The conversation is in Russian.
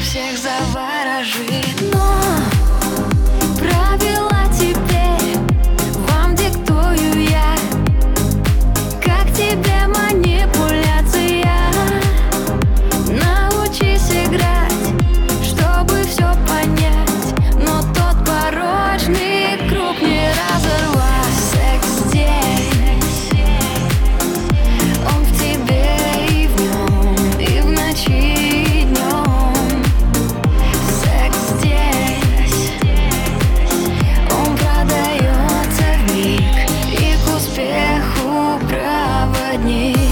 всех заворожит. Но правила теперь вам диктую я. Как тебе манипуляция? Научись играть, чтобы все понять, но тот порочный круг не разорвать. Секс здесь, он в тебе и в нем, и в ночи, и днем. Секс здесь, он продается вмиг, и к успеху проводник.